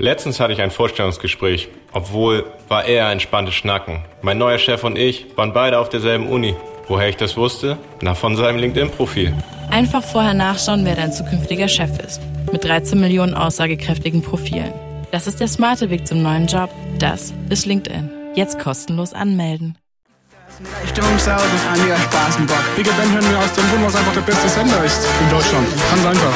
Letztens hatte ich ein Vorstellungsgespräch. Obwohl, war eher entspanntes Schnacken. Mein neuer Chef und ich waren beide auf derselben Uni. Woher ich das wusste? Na, von seinem LinkedIn-Profil. Einfach vorher nachschauen, wer dein zukünftiger Chef ist. Mit 13 Millionen aussagekräftigen Profilen. Das ist der smarte Weg zum neuen Job. Das ist LinkedIn. Jetzt kostenlos anmelden. Stimmungsau, das ist einiger Spaß im Bock. Big Event hören wir aus dem Grund, was einfach der beste Sender ist in Deutschland. Ganz einfach.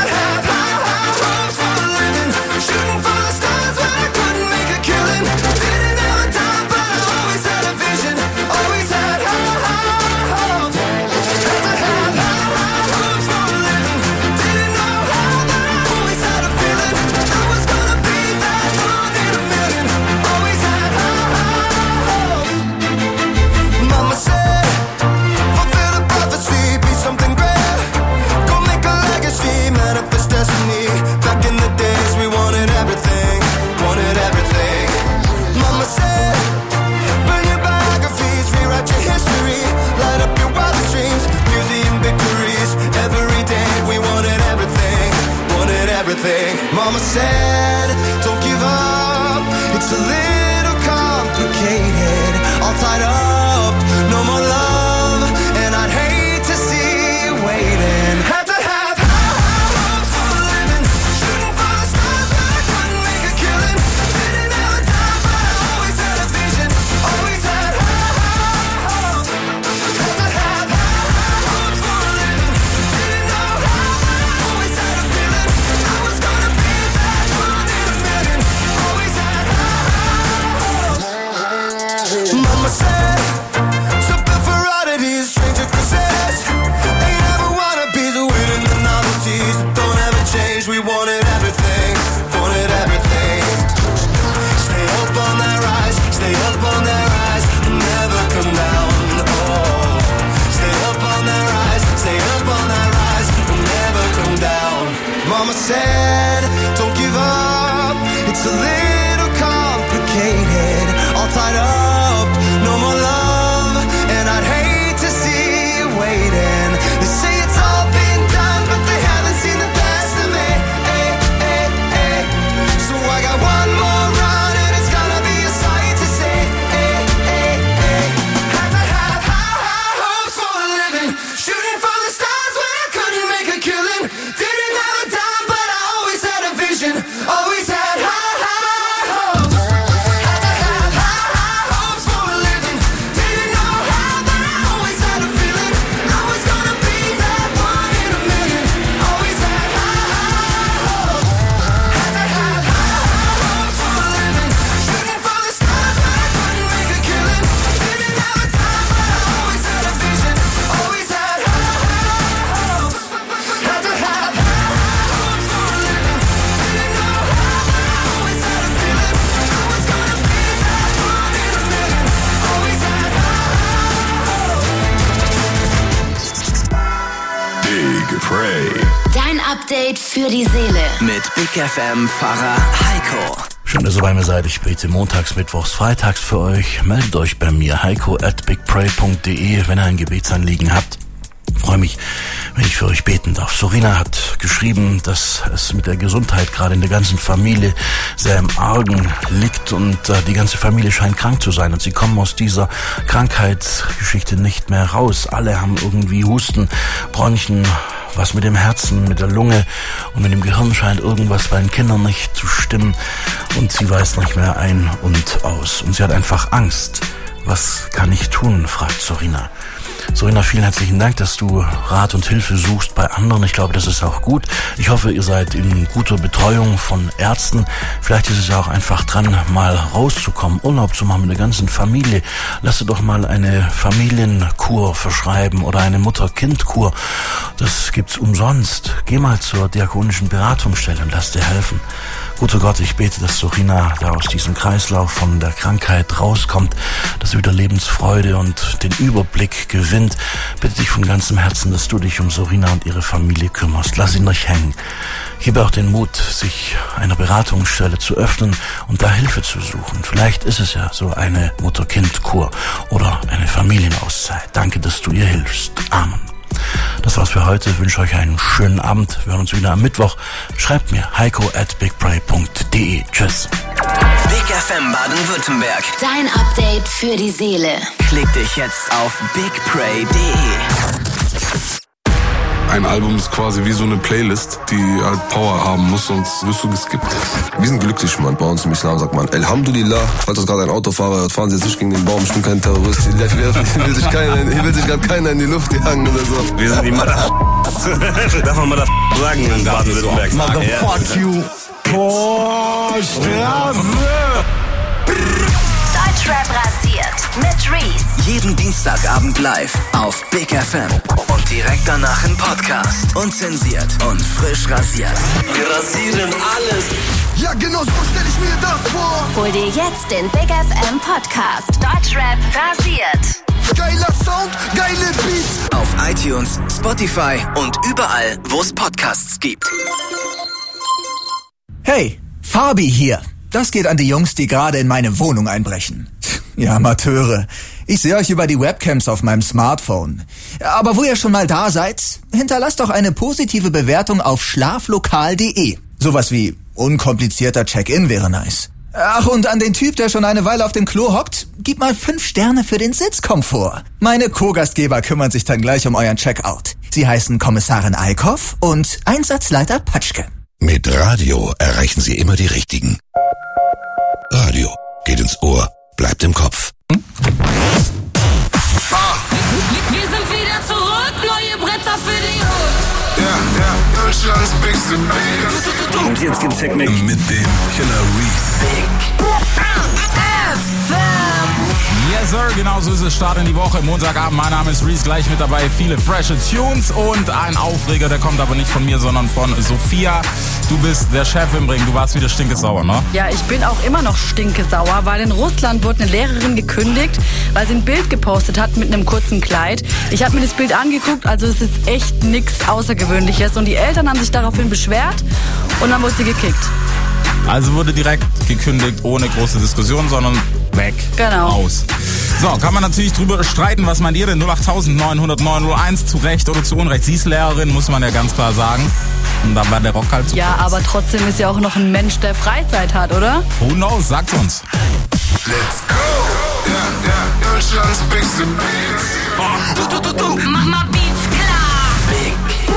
Mama said, don't give up, it's a little complicated, all tied up, no more love, and I'd hate to see you waiting. Had to have high hopes for a living, shooting for the stars, but I couldn't make a killing. Didn't have a time, but I always had a vision, always had high hopes. Had to have high hopes for a living, didn't know how, but I always had a feeling I was gonna be that one in a million. Always had high hopes. Mama said, something for oddities, stranger kisses. Ain't ever wanna be the winning the novelties that don't ever change. We wanted everything, wanted everything. Stay up on that rise, stay up on that rise, and never come down. Oh, stay up on that rise, stay up on that rise, and never come down. Mama said, don't give up, it's a little complicated, all tied up, no more love, and I'd hate to see you waiting. They say it's all been done, but they haven't seen the best of me. So I got one more run, and it's gonna be a sight to see. Had to have high hopes for a living, shooting for the stars when I couldn't make a killing. Didn't have a dime, but I always had a vision, always had high hopes. Had to have high hopes for a living, didn't know how, but I always had a feeling I was gonna be that one in a million. Always had high hopes. Had to have high hopes for a living, shooting for the stars when I couldn't make a killing. Didn't have a time, but I always had a vision, always had high hopes. Had to have high hopes for a living, didn't know how, but I always had a feeling I was gonna be that one in a million. Always had Big Frey. Dein Update für die Seele. Mit Big FM Pfarrer Heiko. Schön, dass ihr bei mir seid. Ich bete montags, mittwochs, freitags für euch. Meldet euch bei mir, heiko@bigpray.de, wenn ihr ein Gebetsanliegen habt. Ich freue mich, wenn ich für euch beten darf. Sorina hat geschrieben, dass es mit der Gesundheit gerade in der ganzen Familie sehr im Argen liegt und die ganze Familie scheint krank zu sein und sie kommen aus dieser Krankheitsgeschichte nicht mehr raus. Alle haben irgendwie Husten, Bronchien, was mit dem Herzen, mit der Lunge und mit dem Gehirn scheint irgendwas bei den Kindern nicht zu stimmen und sie weiß nicht mehr ein und aus und sie hat einfach Angst. Was kann ich tun, fragt Sorina. Sorina, vielen herzlichen Dank, dass du Rat und Hilfe suchst bei anderen. Ich glaube, das ist auch gut. Ich hoffe, ihr seid in guter Betreuung von Ärzten. Vielleicht ist es ja auch einfach dran, mal rauszukommen, Urlaub zu machen mit der ganzen Familie. Lass dir doch mal eine Familienkur verschreiben oder eine Mutter-Kind-Kur. Das gibt's umsonst. Geh mal zur diakonischen Beratungsstelle und lass dir helfen. Guter Gott, ich bete, dass Sorina da aus diesem Kreislauf von der Krankheit rauskommt, dass sie wieder Lebensfreude und den Überblick gewinnt. Bitte dich von ganzem Herzen, dass du dich um Sorina und ihre Familie kümmerst. Lass ihn nicht hängen. Gib auch den Mut, sich einer Beratungsstelle zu öffnen und da Hilfe zu suchen. Vielleicht ist es ja so eine Mutter-Kind-Kur oder eine Familienauszeit. Danke, dass du ihr hilfst. Amen. Das war's für heute. Ich wünsche euch einen schönen Abend. Wir hören uns wieder am Mittwoch. Schreibt mir heiko@bigpray.de. Tschüss. Big FM Baden-Württemberg. Dein Update für die Seele. Klick dich jetzt auf bigpray.de. Ein Album ist quasi wie so eine Playlist, die halt Power haben muss, sonst wirst du geskippt. Wir sind glücklich, Mann. Bei uns im Islam sagt man Alhamdulillah. Falls das gerade ein Autofahrer hört, fahren Sie jetzt nicht gegen den Baum. Ich bin kein Terrorist. Hier will sich gerade keiner in die Luft jagen oder so. Wir sind die Darf man sagen in Baden-Württemberg? Motherfuck you. Boah, Straße. Deutschrap rasiert mit Reese. Jeden Dienstagabend live auf Big FM. Und direkt danach im Podcast. Unzensiert und frisch rasiert. Wir rasieren alles. Ja, genau so stell ich mir das vor. Hol dir jetzt den Big FM Podcast. Deutschrap rasiert. Geiler Sound, geile Beats. Auf iTunes, Spotify und überall, wo es Podcasts gibt. Hey, Fabi hier. Das geht an die Jungs, die gerade in meine Wohnung einbrechen. Ja, Amateure. Ich sehe euch über die Webcams auf meinem Smartphone. Aber wo ihr schon mal da seid, hinterlasst doch eine positive Bewertung auf schlaflokal.de. Sowas wie unkomplizierter Check-in wäre nice. Ach, und an den Typ, der schon eine Weile auf dem Klo hockt, gib mal 5 Sterne für den Sitzkomfort. Meine Co-Gastgeber kümmern sich dann gleich um euren Checkout. Sie heißen Kommissarin Eickhoff und Einsatzleiter Patschke. Mit Radio erreichen Sie immer die Richtigen. Radio geht ins Ohr, bleibt im Kopf. Wir sind wieder zurück, neue Bretter für die Hood. Ja, Deutschlands bigste Big. Und jetzt gibt's Technik. Mit dem Killer Reese. Yes, Sir, genau so ist es. Start in die Woche, Montagabend. Mein Name ist Reese, gleich mit dabei. Viele frische Tunes und ein Aufreger, der kommt aber nicht von mir, sondern von Sophia. Du bist der Chef im Ring. Du warst wieder stinkesauer, ne? Ja, ich bin auch immer noch stinkesauer, weil in Russland wurde eine Lehrerin gekündigt, weil sie ein Bild gepostet hat mit einem kurzen Kleid. Ich habe mir das Bild angeguckt, also es ist echt nichts Außergewöhnliches. Und die Eltern haben sich daraufhin beschwert und dann wurde sie gekickt. Also wurde direkt gekündigt, ohne große Diskussion, sondern weg. Genau. Aus. So, kann man natürlich drüber streiten, was meint ihr denn? 0890901, zu Recht oder zu Unrecht. Sie ist Lehrerin, muss man ja ganz klar sagen. Und dann war der Rock halt zu Ja, kurz. aber trotzdem ist ja auch noch ein Mensch, der Freizeit hat, oder? Who knows? Sagt's uns. Let's go. Ja, Deutschlands bigste Big. Mach mal Beats klar. Big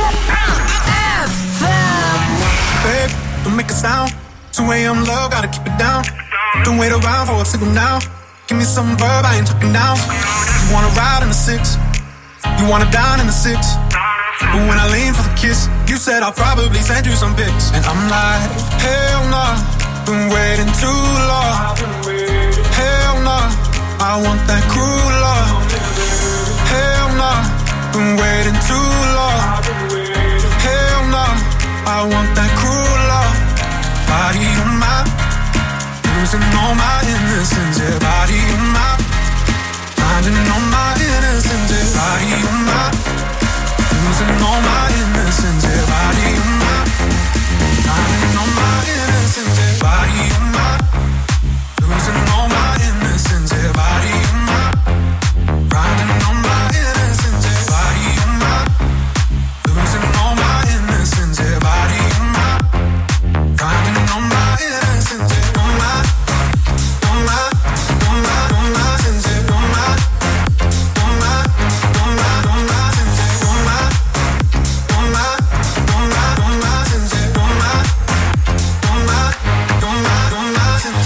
Babe, don't make a sound. 2 a.m. low, gotta keep it down. Don't wait around for a signal now. Give me some verb, I ain't talking now. You wanna ride in the 6, you wanna dine in the 6. But when I lean for the kiss, you said I'll probably send you some pics. And I'm like, hell nah, been waiting too long. Hell nah, I want that cruel love. Hell nah, been waiting too long. Hell nah, I want that cruel love. Body on my, losing all my innocence. Yeah, body on my, finding all my innocence. Yeah, body on my, losing all my innocence. Yeah, body on my, finding all my innocence. Yeah, body on my, losing all my innocence. Yeah, body on my, finding all my innocence. Yeah, body on my, losing all my innocence. Yeah, body on my, finding all my innocence. Yeah, on my, on my, on my, on my innocence. Yeah, on my, on my, on my, on my innocence. Yeah, on my, on my, on my, on my innocence. Yeah, on my, on my, on my, on my innocence.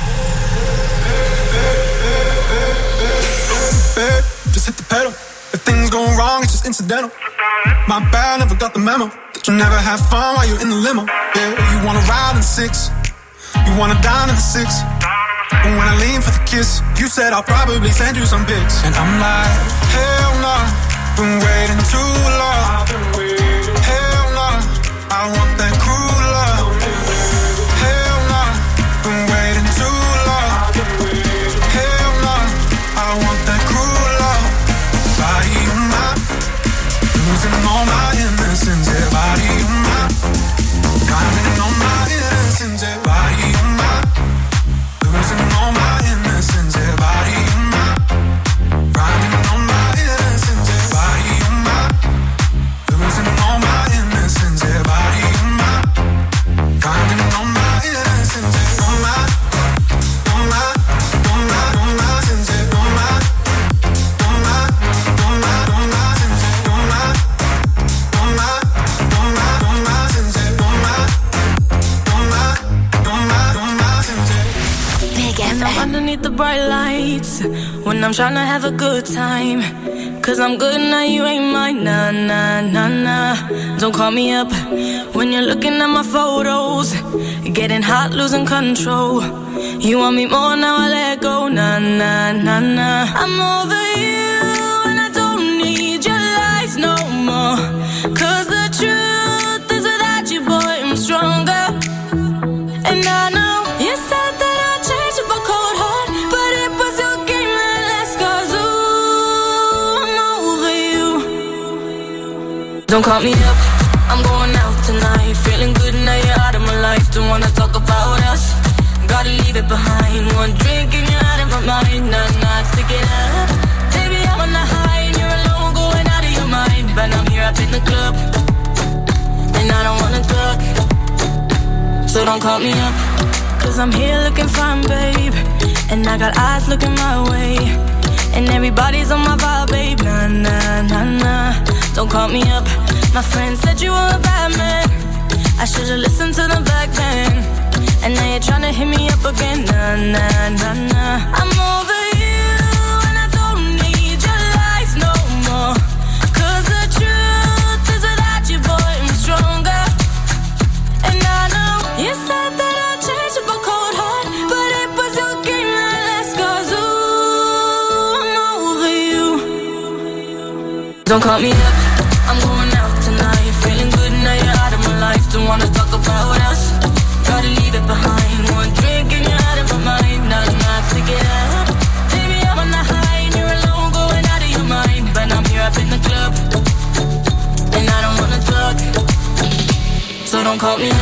Babe, just hit the pedal. If things go wrong, it's just incidental. My bad, never got the memo that you never have fun while you're in the limo. Yeah, you wanna ride in the 6, you wanna dine in the 6. But when I lean for the kiss, you said I'll probably send you some pics. And I'm like, hell nah, been waiting too long. Hell nah, I want that cruel love. Hell nah, been waiting too long. Hell nah, I want that cruel love. Body on my, losing all my innocence. Yeah, body on my, finding all my innocence. Yeah, body on my, losing all my innocence. Yeah, body on my, finding all my innocence. Yeah, body on my, losing all my innocence. Yeah, body on my. When I'm underneath the bright lights, when I'm trying to have a good time, 'cause I'm good now, you ain't mine, nah, nah, nah, nah. Don't call me up when you're looking at my photos, getting hot, losing control. You want me more, now I let go, nah, nah, nah, nah. I'm over you and I don't need your lies no more, 'cause the truth is without you, boy, I'm stronger. And I know you said that I'd change up a cold heart, but it was your game that last, 'cause ooh, I'm over you. Don't call me up, I'm going out tonight, feeling good now you're out of my life. Don't wanna talk about us, gotta leave it behind. One drink and you're out of my mind, nah, take it up. Baby, I'm on the high and you're alone, going out of your mind. But I'm here up in the club, and I don't wanna talk, so don't call me up, 'cause I'm here looking fine, babe, and I got eyes looking my way, and everybody's on my vibe, babe, nah, nah, nah, nah. Don't call me up, my friend said you were a bad man, I should've listened to the back then, and now you're tryna hit me up again, nah, nah, nah, nah. I'm over you and I don't need your lies no more, 'cause the truth is without you, boy, I'm stronger. And I know you said that I'd change up a cold heart, but it was your game that last, 'cause ooh, I'm over you. Don't call me up, I'm going out tonight, feeling good now you're out of my life. Don't wanna talk about us, gotta leave it behind. One drink and you're out of my mind, nah, take it up. Baby, I'm on the high and you're alone, going out of your mind. But I'm here up in the club, and I don't wanna talk, so don't call me up.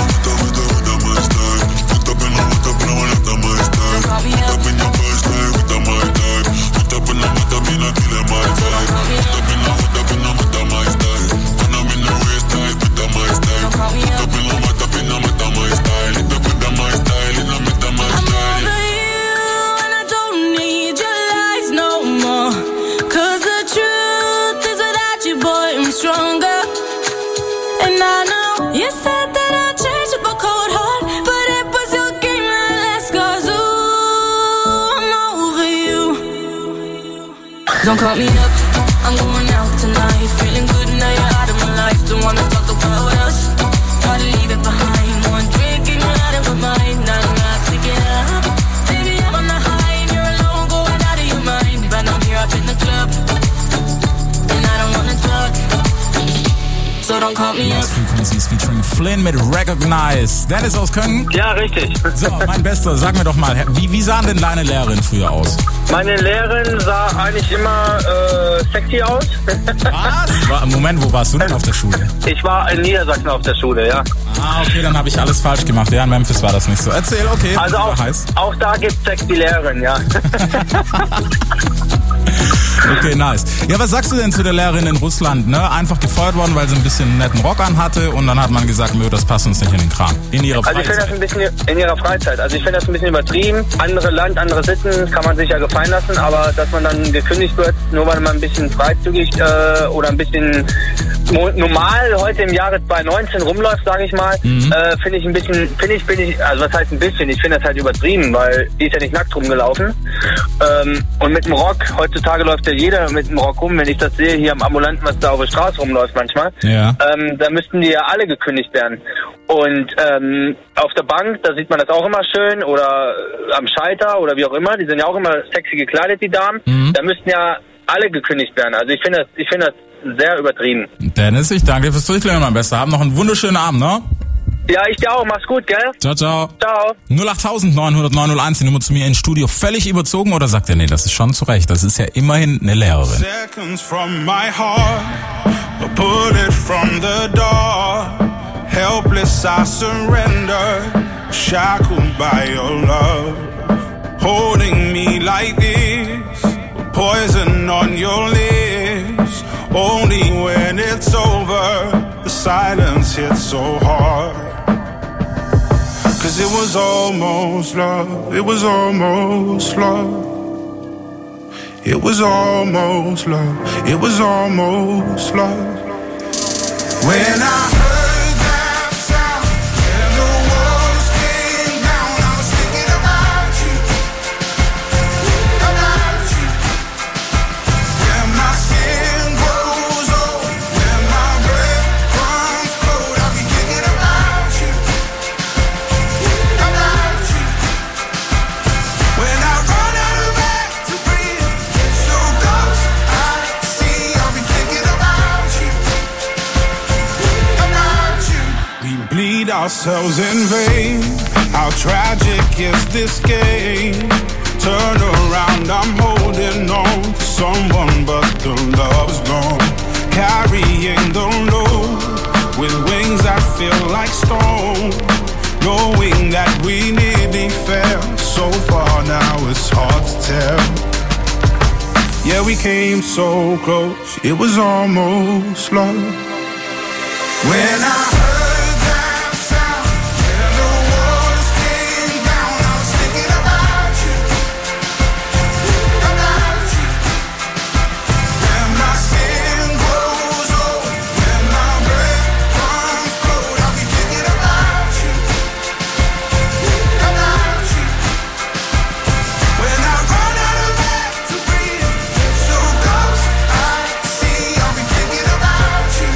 Don't call me up, I'm going out tonight, feeling good now you're out of my life. Don't wanna talk about us, gotta leave it behind. One drink and you're out of my mind, nah, take it up. Baby, I'm on the high and you're alone, going out of your mind. But I'm here up in the club, and I don't wanna talk, so don't call me up. Frequencies featuring Flynn mit Recognize. Dennis aus Köln? Ja, richtig. So, mein Bester, sag mir doch mal, wie sahen denn deine Lehrerinnen früher aus? Meine Lehrerin sah eigentlich immer sexy aus. Was? Moment, wo warst du denn auf der Schule? Ich war in Niedersachsen auf der Schule, ja. Ah, okay, dann habe ich alles falsch gemacht. Ja, in Memphis war das nicht so. Erzähl, okay. Also auch da gibt's sexy Lehrerin, ja. Okay, nice. Ja, was sagst du denn zu der Lehrerin in Russland? Ne? Einfach gefeuert worden, weil sie ein bisschen einen netten Rock anhatte und dann hat man gesagt, nö, das passt uns nicht in den Kram. In ihrer Freizeit. Also ich finde das ein bisschen in ihrer Freizeit. Also ich finde das ein bisschen übertrieben. Andere Land, andere Sitten, kann man sich ja gefallen lassen, aber dass man dann gekündigt wird, nur weil man ein bisschen freizügig oder ein bisschen normal heute im Jahre 2019 rumläuft, sage ich mal, finde ich ein bisschen, also was heißt ein bisschen, ich finde das halt übertrieben, weil die ist ja nicht nackt rumgelaufen. Und mit dem Rock, heutzutage läuft ja jeder mit dem Rock rum, wenn ich das sehe hier am Ambulanten, was da auf der Straße rumläuft manchmal, da müssten die ja alle gekündigt werden. Und auf der Bank, da sieht man das auch immer schön, oder am Schalter oder wie auch immer, die sind ja auch immer sexy gekleidet, die Damen, da müssten ja alle gekündigt werden. Also ich finde das sehr übertrieben. Dennis, ich danke dir fürs Durchklären, mein Bester. Haben noch einen wunderschönen Abend, ne? Ja, ich dir auch. Mach's gut, gell? Ciao, ciao. Ciao. 08900 die Nummer zu mir ins Studio. Völlig überzogen oder sagt er, nee, das ist schon zu Recht. Das ist ja immerhin eine Lehrerin. Seconds from my heart, a bullet from the door. Helpless I surrender, shackled by your love. Holding me like this, poison on your lips. Only when it's over, the silence hits so hard. 'Cause it was almost love, it was almost love. It was almost love, it was almost love. When I heard that sound and the walls came down, I was thinking about you. ourselves in vain. How tragic is this game? Turn around, I'm holding on to someone, but the love's gone. Carrying the load with wings that feel like stone. Knowing that we nearly fell so far, now it's hard to tell. Yeah, we came so close, it was almost love. When I heard that sound, when the walls came down, I was thinking about you, about you. When my skin grows old, when my breath comes cold, I'll be thinking about you, about you. When I run out of air to breathe, so close I see, I'll be thinking about you.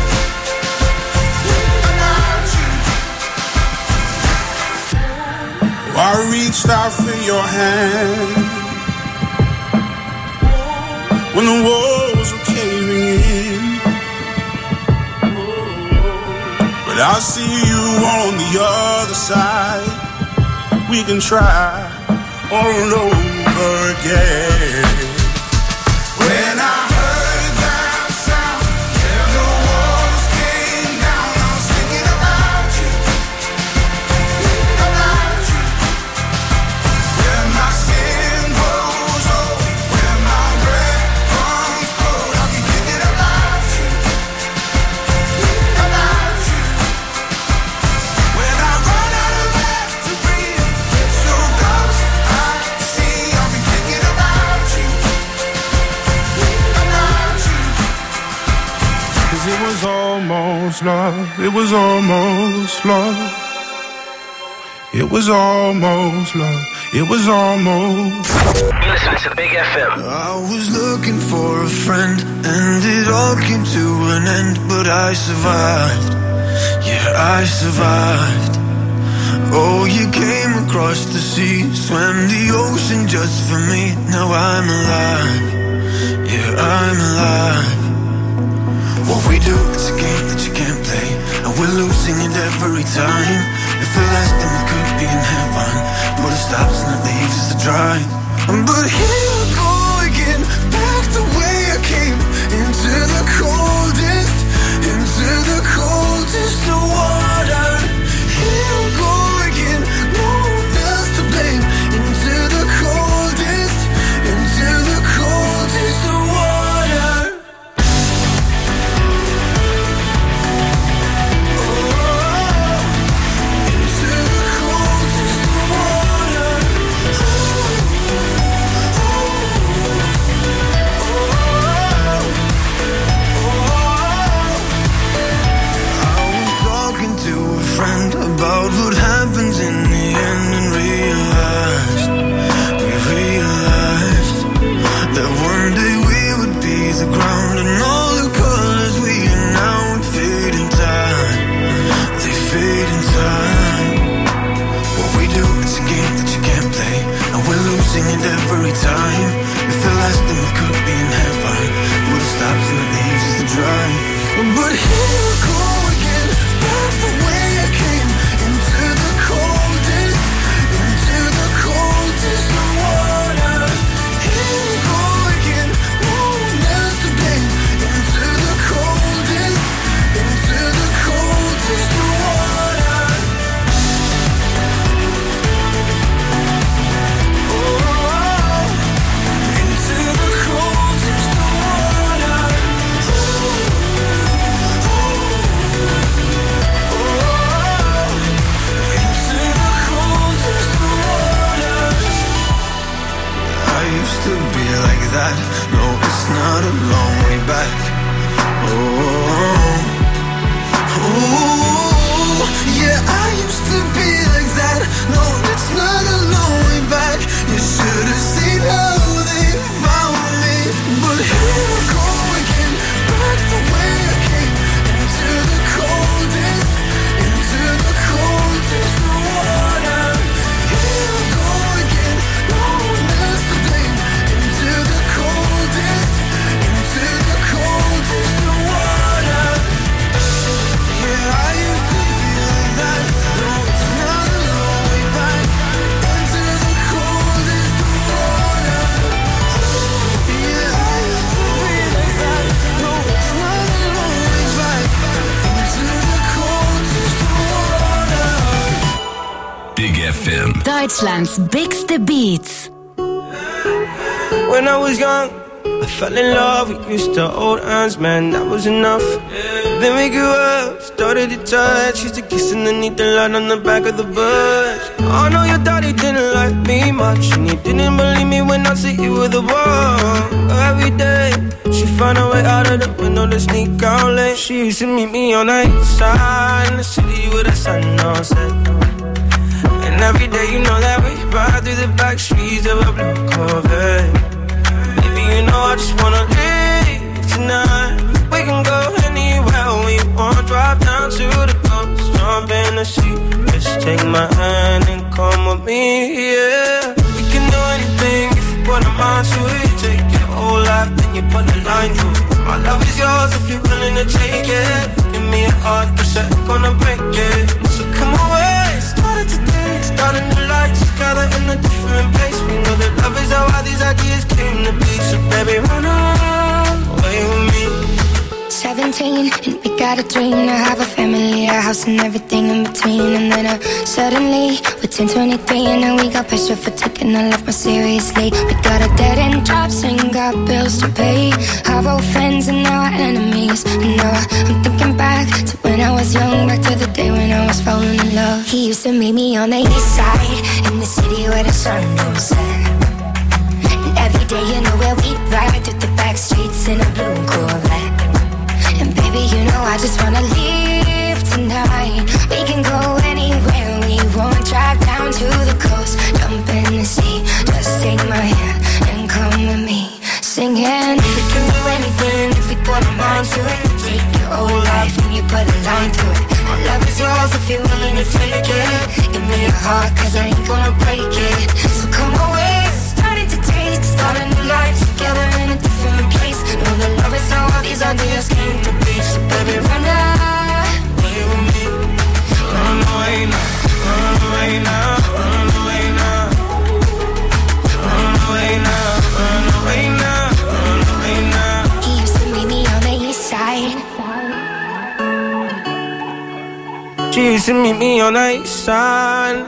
I reached out for your hand when the walls were caving in, but I see you on the other side. We can try all over again. When I heard that sound, when the walls came down, I was thinking about you, about you. When my skin grows old, when my breath comes cold, I'll be thinking about you, about you. When I run out of air to breathe, so close I see, I'll be thinking about you, about you. 'Cause it was almost love, it was almost love. It was almost love, it was almost. You listen to Big FM. I was looking for a friend, and it all came to an end, but I survived. Yeah, I survived. Oh, you came across the sea, swam the ocean just for me. Now I'm alive. Yeah, I'm alive. What we do, it's a game that you can't play, and we're losing it every time. If it lasts, then we could be in heaven, but it stops and it leaves us to dry. But here I go again, back the way I came, into the coldest of water. Here I go again, no one else to blame, into the coldest of water. About what happens in the end, and we realized that one day we would be the ground, and all the colors we are now would fade in time. They fade in time. What we do, it's a game that you can't play, and we're losing it every time. If it lasts, then we could be in heaven, but it stops and it leaves us to dry. But here we go again, back the way I came, into the coldest of water. Here we go again, no one else to blame, into the coldest of water. Oh, into the coldest of water. To be like that, no, it's not a long way back. Oh, yeah, I used to be like that. No, it's not a long way back. You should have seen how they found me. But here I go again, back the way I came, into the coldest of water. Here I go again, no one else to blame. Into the coldest Deutschlands bigste Beats. When I was young, I fell in love, we used to hold hands, man, that was enough. Then we grew up, started to touch, used to kiss underneath the light on the back of the bus. I know your daddy didn't like me much, and he didn't believe me when I said you were the one. Every day, she found a way out of the window to sneak out late. She used to meet me on the east side, in the city with the sun on set. And every day, you know that we ride through the back streets of a blue Corvette. Baby, you know I just wanna live tonight. We can go anywhere we want. Drive down to the coast, jump in the sea. Just take my hand and come with me, yeah. We can do anything if you put a mind to it. Take your whole life, then you put a line through it. My love is yours if you're willing to take it. Give me a heart, but I'm gonna break it. So come away, started today, starting to life together in a different place. We know that love is how these ideas came to be. So baby, run away with me. 17 and we got a dream to have a family, a house and everything in between. And then suddenly we're 10, 23 and now we got pressure for taking our life more seriously. We got a dead end jobs and got bills to pay. Our old friends and now our enemies. And now I'm thinking back to when I was young, back to the day when I was falling in love. He used to meet me on the east side, in the city where the sun don't set. And every day, you know where we ride through the back streets in a blue Corvette. And baby, you know I just wanna live tonight. We can go anywhere we want. Drive down to the coast, jump in the sea. Just take my hand and come with me, singing. We can do anything if we put a mind to it. Take your whole life and you put a line through it. My love is yours if you're willing to take it. Give me a heart, cause I ain't gonna break it. So come away, starting to taste, starting a life together in a different place. Know that love is how all these ideas came to be. So baby, run away with me. Run away now, run away now, run away now. Run away now, run away now, run away now. He used to meet me on the east side. She used to meet me on the east side.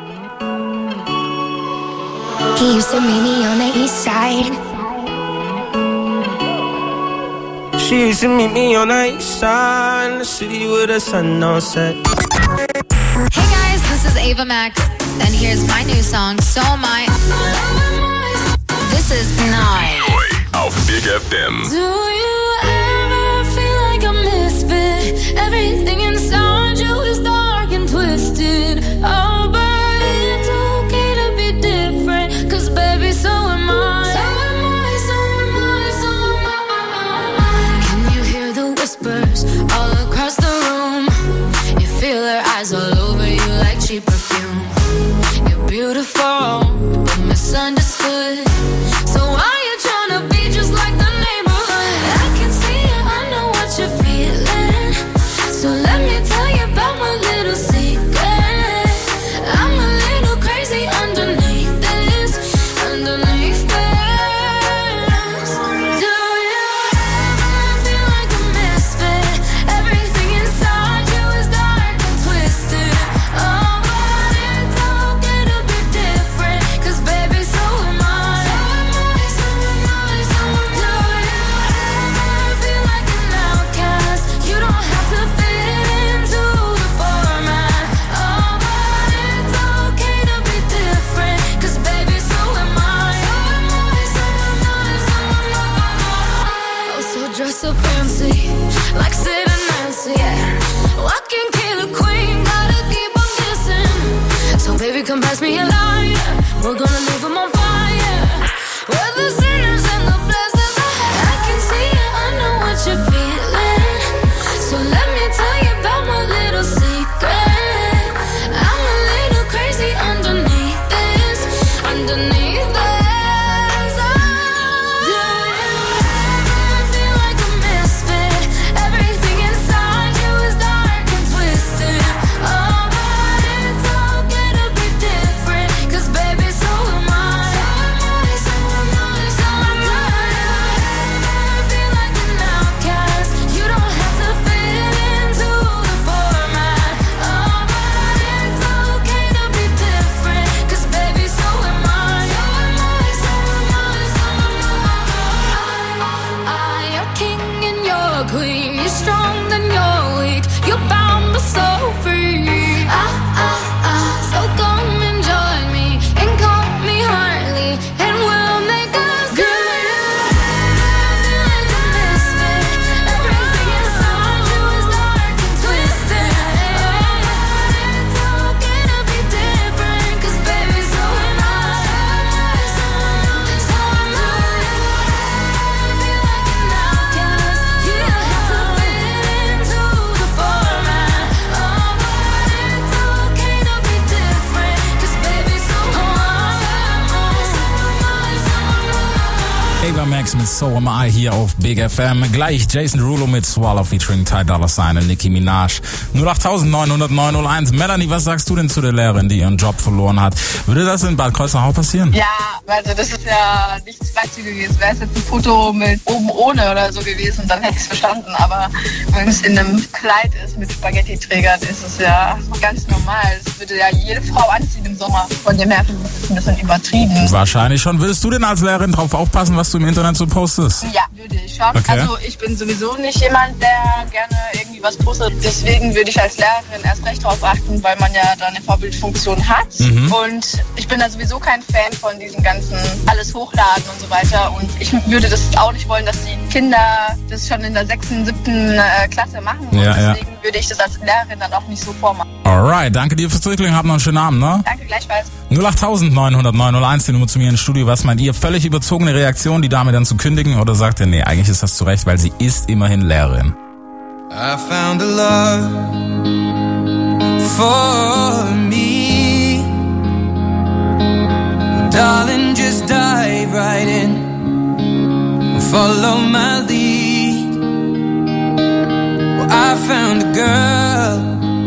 He used to meet me on the east side. She used to meet me on the east side, in the city with the sun on set. Hey guys, this is Ava Max, and here's my new song, So Am I. This is Nine. Auf Big FM. Do you ever feel like a misfit? Everything inside you is dark and twisted. Oh, but it's okay to be different, 'cause baby, so am I. So am I, so am I, so am I. Can you hear the whispers all across the room? You feel her eyes all over you like cheap perfume. You're beautiful, but misunderstood. So why you tryna be just like the neighborhood? I can see it, I know what you're feeling. So let me tell you about my little secret. I'm a little crazy underneath this, underneath this. Do you ever feel like a misfit? Everything inside you is dark and twisted. Oh, but it's okay to be different, 'cause baby, so am I. So fancy, like Sid and Nancy, yeah. I can kill a queen, gotta keep on kissing. So baby, come pass me a lighter. We're gonna leave them on fire. We're the sinners and the blessings. I can see it, I know what you're feeling. So let me tell you about my little secret. I'm a little crazy underneath this, underneath this. Ava Max mit So Am I hier auf Big FM. Gleich Jason Derulo mit Swallow featuring Ty Dolla $ign und Nicki Minaj. 08900 Melanie, was sagst du denn zu der Lehrerin, die ihren Job verloren hat? Würde das in Bad Kreuznach auch passieren? Ja, also das ist ja nichts Freizügiges. Wäre es jetzt ein Foto mit oben ohne oder so gewesen, dann hätte ich es verstanden. Aber wenn es in einem Kleid ist mit Spaghetti-Trägern, ist es ja ganz normal. Das würde ja jede Frau anziehen im Sommer. Von dem her finde ich das ein bisschen übertrieben. Wahrscheinlich schon. Würdest du denn als Lehrerin drauf aufpassen, was du im Internet so postest? Ja, würde ich schon. Okay. Also ich bin sowieso nicht jemand, der gerne irgendwie was postet. Deswegen würde ich als Lehrerin erst recht drauf achten, weil man ja da eine Vorbildfunktion hat. Und ich bin da sowieso kein Fan von diesen ganzen alles hochladen und so weiter. Und ich würde das auch nicht wollen, dass die Kinder das schon in der 6., 7. Klasse machen. Und deswegen würde ich das als Lehrerin dann auch nicht so vormachen. Alright, danke dir fürs Durchklingen. Habt noch einen schönen Abend, ne? Danke, gleichfalls. 08900 die Nummer zu mir ins Studio. Was meint ihr? Völlig überzogene Reaktion, die Dame dann zu kündigen? Oder sagt ihr, nee, eigentlich ist das zu Recht, weil sie ist immerhin Lehrerin? I found a love for me. Darling, just dive right in and follow my lead. Well, I found a girl,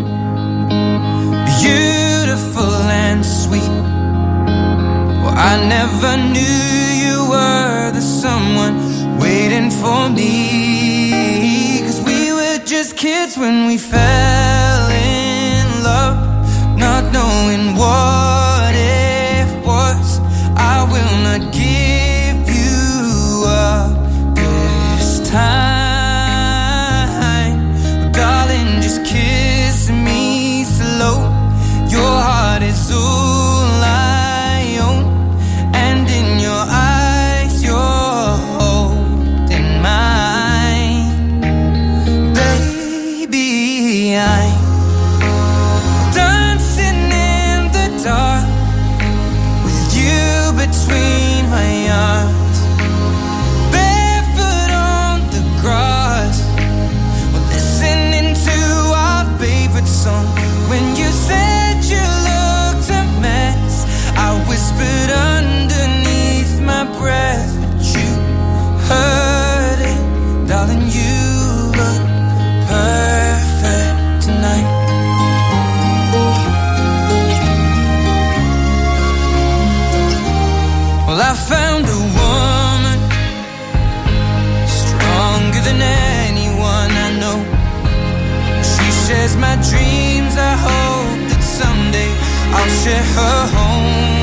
beautiful and sweet. Well, I never knew you were the someone waiting for me. 'Cause we were just kids when we fell in love, not knowing what it was. I will not give you up this time. Darling, just kiss me slow. Your heart is all I own, and in your eyes you're holding mine. Baby, I'm dancing in the dark with you between my arms, barefoot on the grass. We're listening to our favorite song. When you said you looked a mess, I whispered underneath my breath, but you heard it. Darling, you look perfect tonight. Well, I found a woman stronger than anyone I know. She shares my dreams. I hope that someday I'll share her home.